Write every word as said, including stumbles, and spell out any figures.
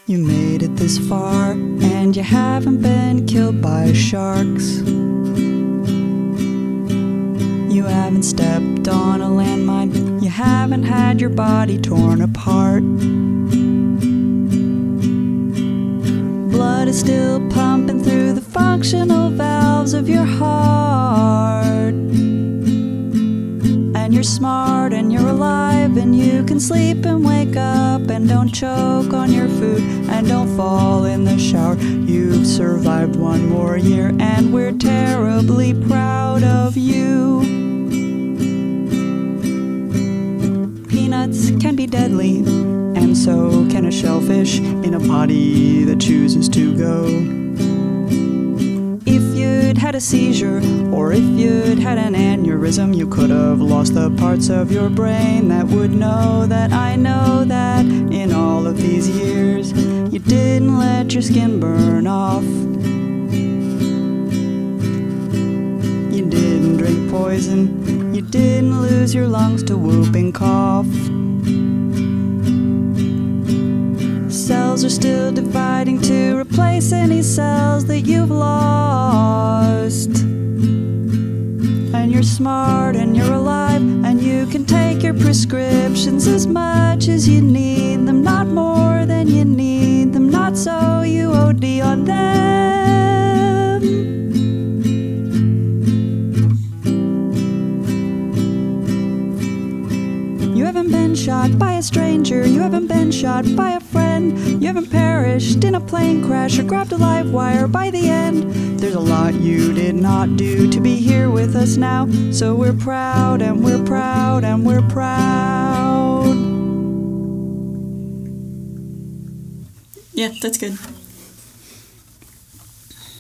You made it this far, and you haven't been killed by sharks. You haven't stepped on a landmine. You haven't had your body torn apart. Blood is still pumping through the functional valves of your heart. And you're smart and you're alive, and you can sleep and wake up, and don't choke on your food, and don't fall in the shower. You've survived one more year, and we're terribly proud of you. Peanuts can be deadly, and so can a shellfish in a body that chooses to go. If you'd had a seizure, or if you'd had an aneurysm, you could have lost the parts of your brain that would know that I know that in all of these years you didn't let your skin burn off. You didn't drink poison, you didn't lose your lungs to whooping cough. Cells are still dividing to replace any cells that you've lost. And you're smart and you're alive, and you can take your prescriptions as much as you need them, not more than you need them, not so you O D on them. You haven't been shot by a stranger, you haven't been shot by a friend, you haven't perished in a plane crash or grabbed a live wire by the end. There's a lot you did not do to be here with us now, so we're proud and we're proud and we're proud. Yeah, that's good.